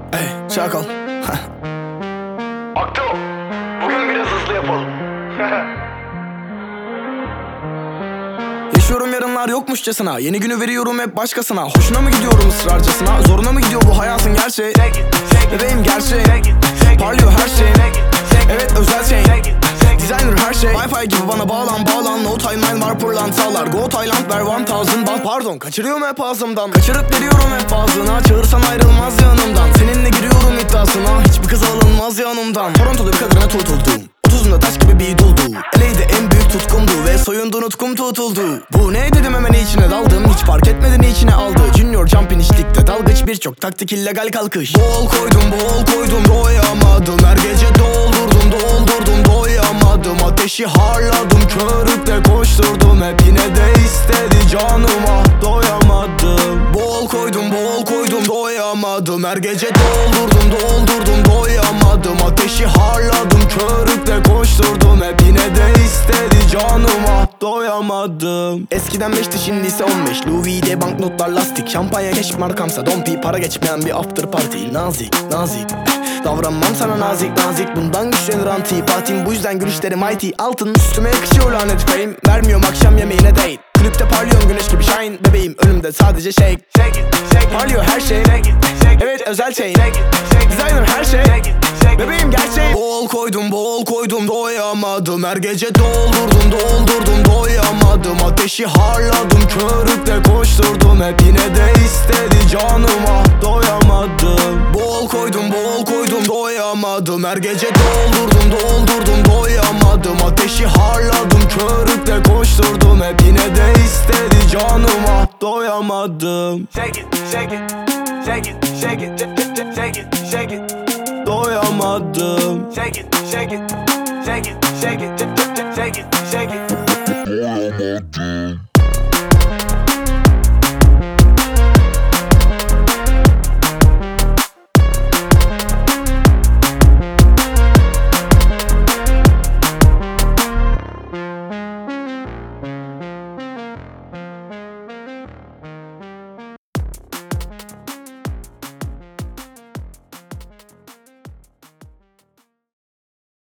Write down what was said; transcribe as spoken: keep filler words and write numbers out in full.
Ey çakal. Akto, bugün biraz hızlı yapalım. Yaşıyorum yarınlar yokmuşçasına. Yeni günü veriyorum hep başkasına. Hoşuna mı gidiyorum ısrarcasına? Zoruna mı gidiyor bu hayatın gerçeği? Bebeğim gerçeği. Parlıyor her şey. Evet özel şey. Designer her şey. Wi-Fi gibi bana bağlan bağlan. No timeline var pırlantalar. Go Thailand ver one thousand band. Pardon kaçırıyorum hep ağzımdan. Kaçırıp veriyorum hep ağzına. Çağırsan ayrılmaz yanımdan. Seninle giriyorum iddiasına. Hiçbir kız alınmaz yanımdan. Toronto'da bir kadına tutuldum. Otuzunda taş gibi bir doldu. Eleydi en büyük tutkumdu ve soyundu nutkum tutuldu. Bu ne dedim hemen içine daldım. Hiç fark etmeden içine aldı. Junior jumping içlikte dalgıç birçok taktik illegal kalkış. Bol koydum bol koydum doyamadım. Her gece doldurdum doldurdum doyamadım. Ateşi harladım körükle koşturdum. Hep yine de istedi canıma doyamadım. Bol koydum bol koydum doyamadım. Her gece doldurdum doldurdum doyamadım. Ateşi harladım körükle koşturdum. Hep yine de istedi canıma doyamadım. Eskiden beşti şimdi ise on beş. Louis Vuitton banknotlar lastik. Şampanya keşif markamsa dompi. Para geçmeyen bir after party. Nazik nazik davranmam sana nazik nazik. Bundan güçlenir antipatim. Bu yüzden gülüşlerim mighty. Altın üstüme yakışıyor lanet fame. Vermiyorum akşam yemeğine date. Kulüpte parlıyorum güneş gibi shine. Bebeğim önümde sadece shake. Parlıyor her şey. Evet özel şey. Designer her şey. Bebeğim gerçeği. Bol koydum bol koydum doyamadım. Her gece doldurdum doldurdum doyamadım. Ateşi harladım körükle koşturdum. Hep yine de istedi canıma doyamadım. Bol koydum bol koydum doyamadım. Her gece doldurdum doldurdum doyamadım. Ateşi harladım körükle koşturdum. Hep yine de istedi canıma doyamadım. Shake it, shake it, shake it, shake it, shake it, shake it. Doyamadım. Shake it, shake it, shake it, shake it, shake it, shake it. Doyamadım.